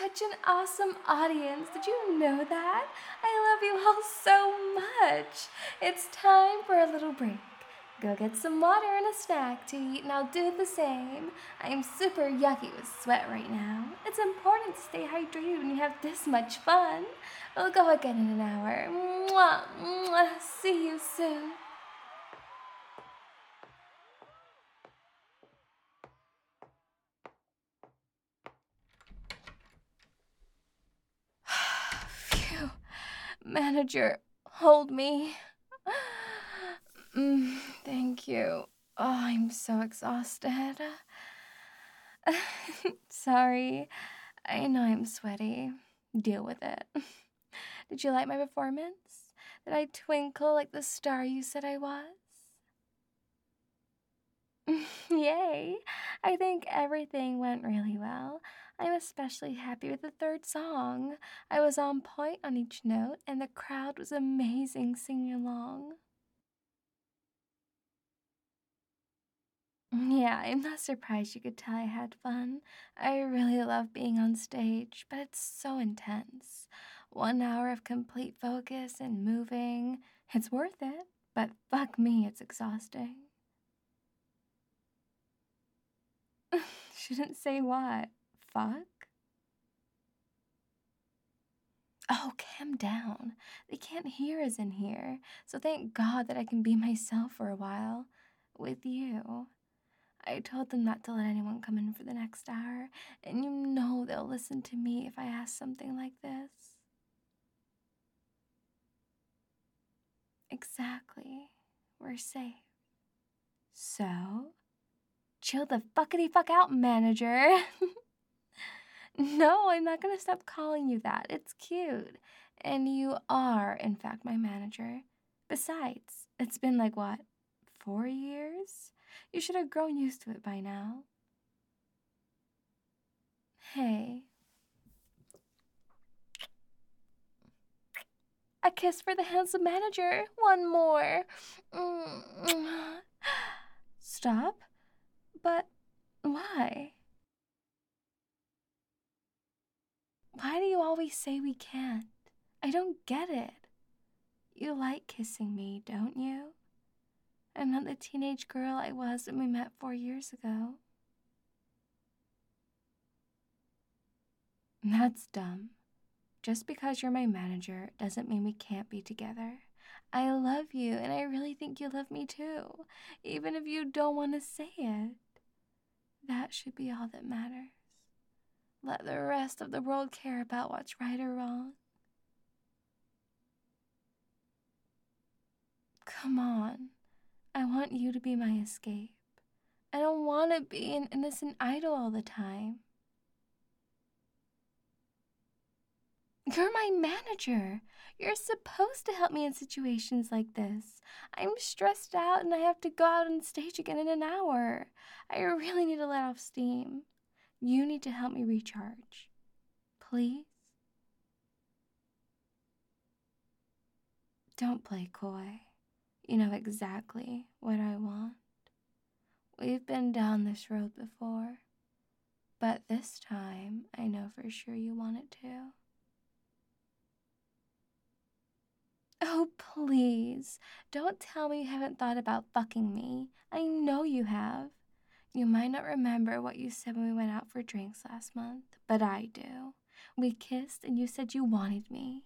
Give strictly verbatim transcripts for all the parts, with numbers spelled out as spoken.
such an awesome audience. Did you know that? I love you all so much. It's time for a little break. Go get some water and a snack to eat, and I'll do the same. I'm super yucky with sweat right now. It's important to stay hydrated when you have this much fun. We'll go again in an hour. Mwah, mwah. See you soon. Phew. Manager, hold me. Mm, thank you. Oh, I'm so exhausted. Sorry. I know I'm sweaty. Deal with it. Did you like my performance? Did I twinkle like the star you said I was? Yay! I think everything went really well. I'm especially happy with the third song. I was on point on each note, and the crowd was amazing singing along. Yeah, I'm not surprised you could tell I had fun. I really love being on stage, but it's so intense. One hour of complete focus and moving. It's worth it, but fuck me, it's exhausting. Shouldn't say what. Fuck? Oh, calm down. They can't hear us in here, so thank God that I can be myself for a while. With you. I told them not to let anyone come in for the next hour, and you know they'll listen to me if I ask something like this. Exactly. We're safe. So, chill the fuckity fuck out, manager. No, I'm not gonna stop calling you that. It's cute. And you are, in fact, my manager. Besides, it's been like what, four years? You should have grown used to it by now. Hey. A kiss for the handsome manager. One more. Stop? But why? Why do you always say we can't? I don't get it. You like kissing me, don't you? I'm not the teenage girl I was when we met four years ago. That's dumb. Just because you're my manager doesn't mean we can't be together. I love you, and I really think you love me too, even if you don't want to say it. That should be all that matters. Let the rest of the world care about what's right or wrong. Come on. I want you to be my escape. I don't want to be an innocent idol all the time. You're my manager. You're supposed to help me in situations like this. I'm stressed out and I have to go out on stage again in an hour. I really need to let off steam. You need to help me recharge. Please? Don't play coy. You know exactly what I want. We've been down this road before, but this time I know for sure you want it too. Oh, please, don't tell me you haven't thought about fucking me. I know you have. You might not remember what you said when we went out for drinks last month, but I do. We kissed and you said you wanted me.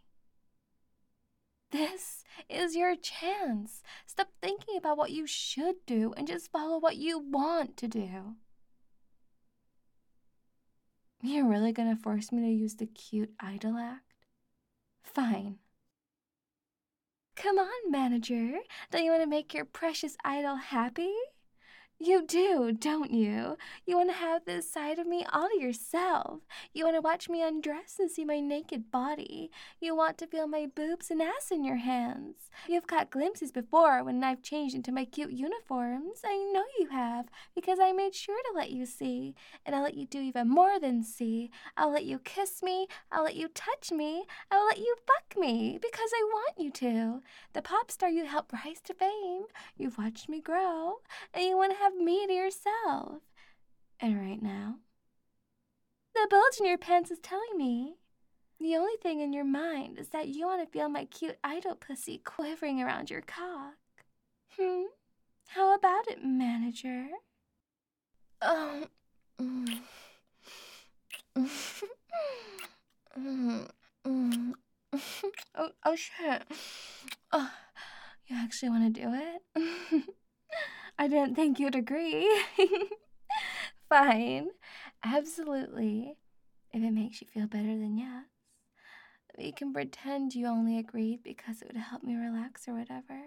This is your chance. Stop thinking about what you should do and just follow what you want to do. You're really gonna force me to use the cute idol act? Fine. Come on, manager. Don't you want to make your precious idol happy? You do, don't you? You want to have this side of me all to yourself. You want to watch me undress and see my naked body. You want to feel my boobs and ass in your hands. You've caught glimpses before when I've changed into my cute uniforms. I know you have, because I made sure to let you see. And I'll let you do even more than see. I'll let you kiss me. I'll let you touch me. I'll let you fuck me, because I want you to. The pop star you helped rise to fame. You've watched me grow, and you want to have me to yourself. And right now, the That bulge in your pants is telling me. The only thing in your mind is that you want to feel my cute idol pussy quivering around your cock. Hmm? How about it, manager? Oh. Mm. Mm. Mm. oh, oh, shit. Oh, you actually want to do it? I didn't think you'd agree. Fine. Absolutely. If it makes you feel better, then yes. We can pretend you only agreed because it would help me relax or whatever.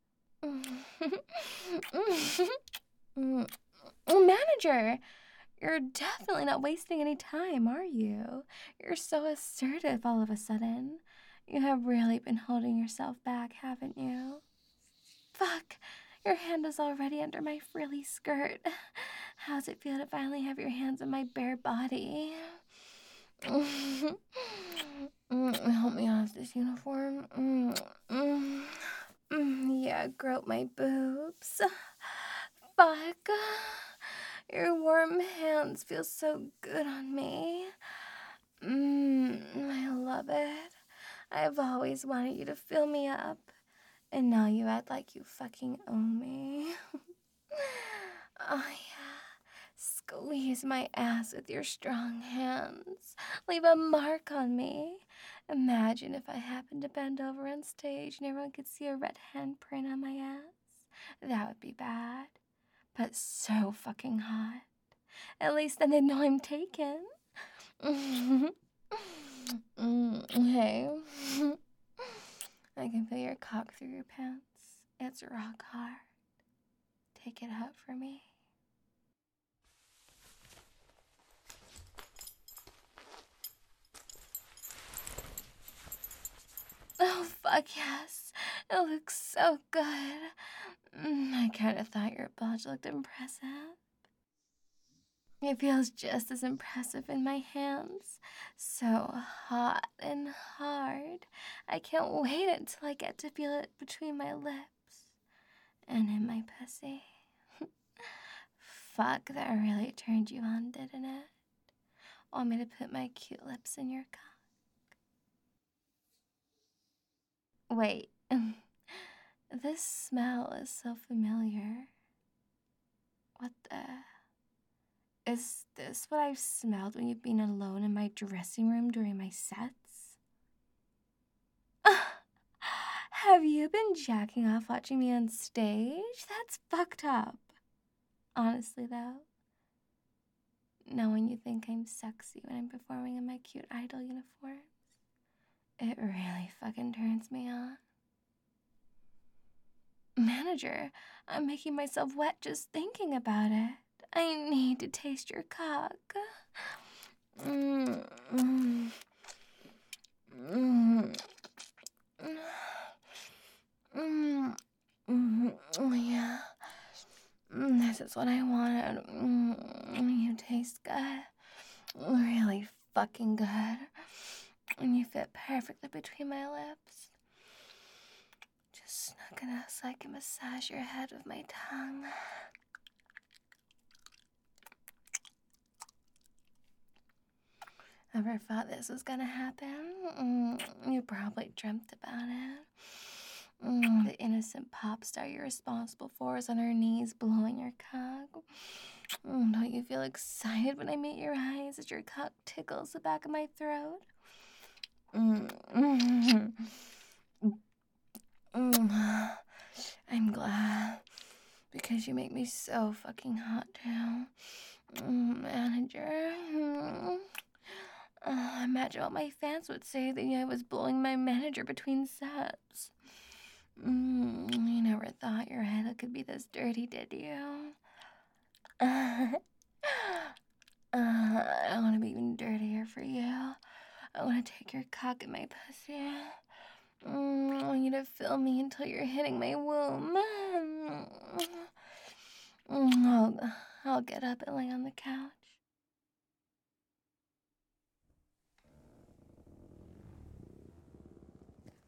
Manager, you're definitely not wasting any time, are you? You're so assertive all of a sudden. You have really been holding yourself back, haven't you? Fuck, your hand is already under my frilly skirt. How's it feel to finally have your hands on my bare body? Help me off this uniform. Mm, mm, mm, yeah, grope my boobs. Fuck. Your warm hands feel so good on me. Mmm, I love it. I've always wanted you to fill me up. And now you act like you fucking own me. Oh, yeah. Squeeze my ass with your strong hands. Leave a mark on me. Imagine if I happened to bend over on stage and everyone could see a red handprint on my ass. That would be bad. But so fucking hot. At least then they'd know I'm taken. Hey. I can feel your cock through your pants. It's rock hard. Take it out for me. Oh, fuck yes. It looks so good. Mm, I kind of thought your bulge looked impressive. It feels just as impressive in my hands. So hot and hard. I can't wait until I get to feel it between my lips and in my pussy. Fuck, that really turned you on, didn't it? Want me to put my cute lips in your cock? Wait, this smell is so familiar. What the? Is this what I've smelled when you've been alone in my dressing room during my sets? Have you been jacking off watching me on stage? That's fucked up. Honestly, though, knowing you think I'm sexy when I'm performing in my cute idol uniforms, it really fucking turns me on. Manager, I'm making myself wet just thinking about it. I need to taste your cock. Mm, mm, mm, mm, mm, mm, yeah. Mm, this is what I wanted. Mm, you taste good. Really fucking good. And you fit perfectly between my lips. Just snuck enough so I can massage your head with my tongue. Ever thought this was gonna happen? Mm, you probably dreamt about it. Mm, the innocent pop star you're responsible for is on her knees blowing your cock. Mm, don't you feel excited when I meet your eyes as your cock tickles the back of my throat? Mm, mm, mm. I'm glad, because you make me so fucking hot too. Mm, manager. Mm. Uh, imagine what my fans would say that I was blowing my manager between sets. Mm, you never thought your head could be this dirty, did you? Uh, uh, I want to be even dirtier for you. I want to take your cock in my pussy. Mm, I want you to fill me until you're hitting my womb. Mm, I'll, I'll get up and lay on the couch.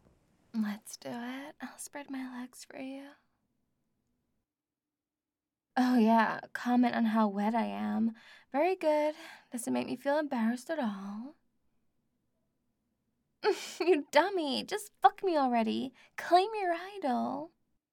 Let's do it. I'll spread my legs for you. Oh, yeah, comment on how wet I am. Very good. Doesn't make me feel embarrassed at all. You dummy. Just fuck me already. Claim your idol.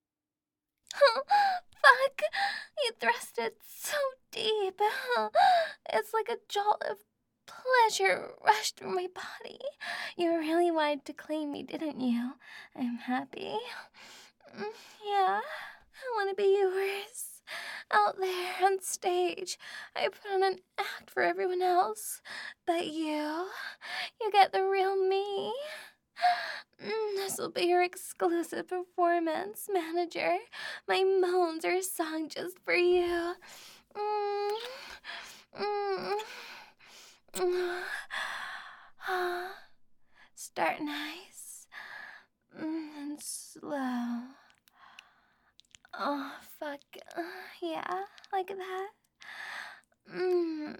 Fuck! You thrust it so deep. It's like a jolt of pleasure rushed through my body. You really wanted to claim me, didn't you? I'm happy. Yeah, I want to be yours. Out there on stage, I put on an act for everyone else. But you, you get the real me. Mm, this will be your exclusive performance, manager. My moans are sung just for you. Mm, mm, mm. Start nice mm, and slow. Oh, fuck. Uh, yeah, like that. Mm.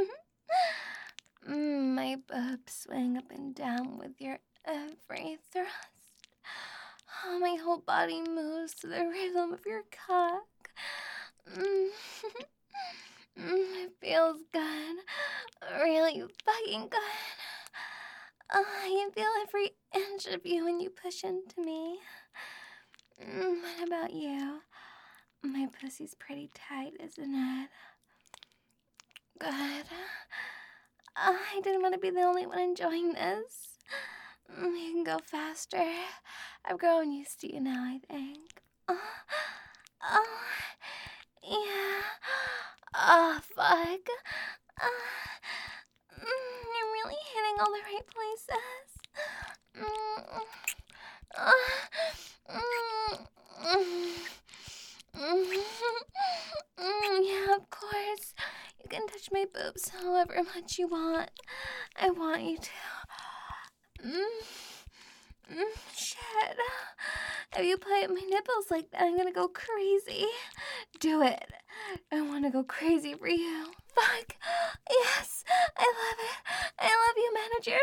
mm, my boobs swing up and down with your every thrust. Oh, my whole body moves to the rhythm of your cock. Mm. mm, it feels good. Really fucking good. Oh, I can feel every inch of you when you push into me. Mm, what about you? My pussy's pretty tight, isn't it? Good. Uh, I didn't want to be the only one enjoying this. Mm, you can go faster. I've grown used to you now, I think. Oh, oh yeah. Oh, fuck. Uh, mm, you're really hitting all the right places. Mm, uh, mm, mm, mm, mm, yeah, of course. You can touch my boobs however much you want. I want you to. Mm, mm, shit. If you play at my nipples like that, I'm gonna go crazy. Do it. I want to go crazy for you. Fuck. Yes, I love it. I love you, manager.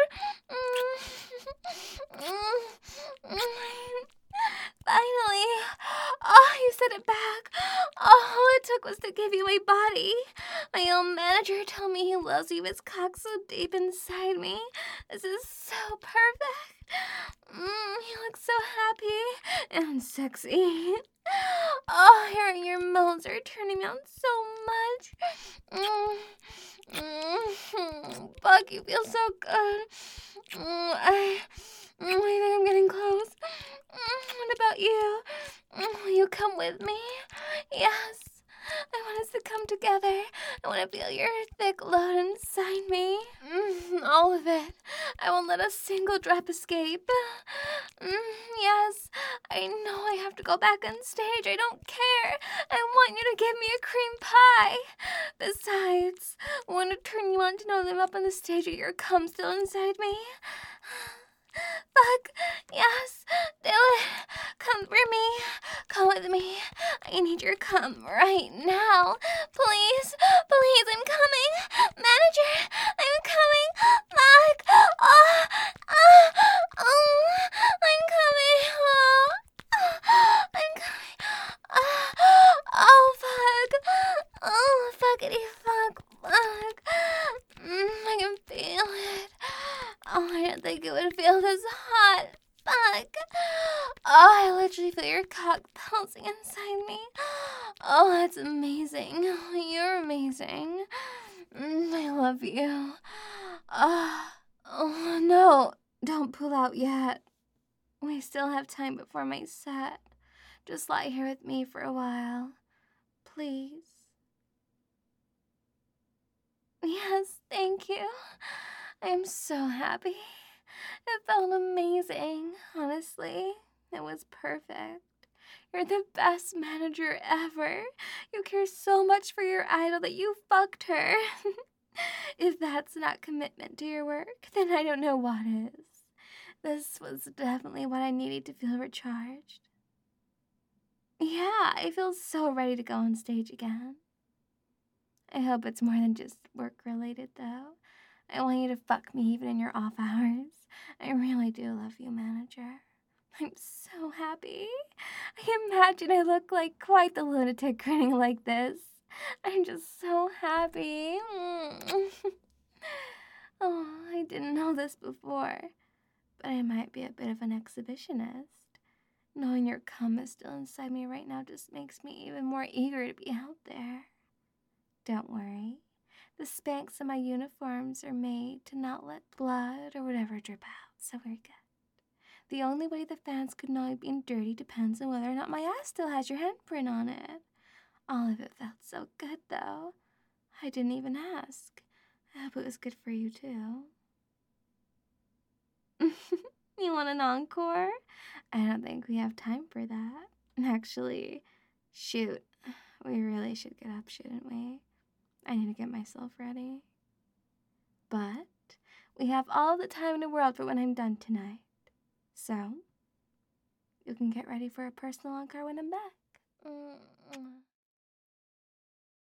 Mm, mm, mm. Finally. Oh, you said it back. All it took was to give you my body. My own manager told me he loves you. His cock so deep inside me. This is so perfect. Mm, you look so happy and sexy. Oh, hearing your moans are turning me on so much. Mm, mm, fuck, you feel so good. Mm, I, mm, I think I'm getting close. Mm, what about you? Mm, will you come with me? Yes. I want us to come together. I want to feel your thick load inside me. Mm, all of it. I won't let a single drop escape. Mm, yes, I know I have to go back on stage. I don't care. I want you to give me a cream pie. Besides, I want to turn you on to know that I'm up on the stage with your cum still inside me. Fuck, yes, do it. Come for me. Come with me. I need your cum right now. Please, please, I'm coming. Manager, I'm coming. Fuck. Oh, oh, oh, I'm coming. Oh, I'm coming. Oh, oh fuck. Oh, fuckity fuck. Fuck. Mm, I can feel it. Oh, I didn't think it would feel this hot. Fuck. Oh, I literally feel your cock bouncing inside me. Oh, that's amazing. You're amazing. Mm, I love you. Oh, oh, no. Don't pull out yet. We still have time before my set. Just lie here with me for a while. Please. Yes, thank you. I'm so happy. It felt amazing, honestly. It was perfect. You're the best manager ever. You care so much for your idol that you fucked her. If that's not commitment to your work, then I don't know what is. This was definitely what I needed to feel recharged. Yeah, I feel so ready to go on stage again. I hope it's more than just work-related, though. I want you to fuck me even in your off hours. I really do love you, manager. I'm so happy. I imagine I look like quite the lunatic grinning like this. I'm just so happy. Oh, I didn't know this before, but I might be a bit of an exhibitionist. Knowing your cum is still inside me right now just makes me even more eager to be out there. Don't worry. The Spanx in my uniforms are made to not let blood or whatever drip out, so we're good. The only way the fans could know I'm being dirty depends on whether or not my ass still has your handprint on it. All of it felt so good, though. I didn't even ask. I hope it was good for you, too. You want an encore? I don't think we have time for that. Actually, shoot. We really should get up, shouldn't we? I need to get myself ready. But we have all the time in the world for when I'm done tonight. So, you can get ready for a personal encore when I'm back. Mm-hmm.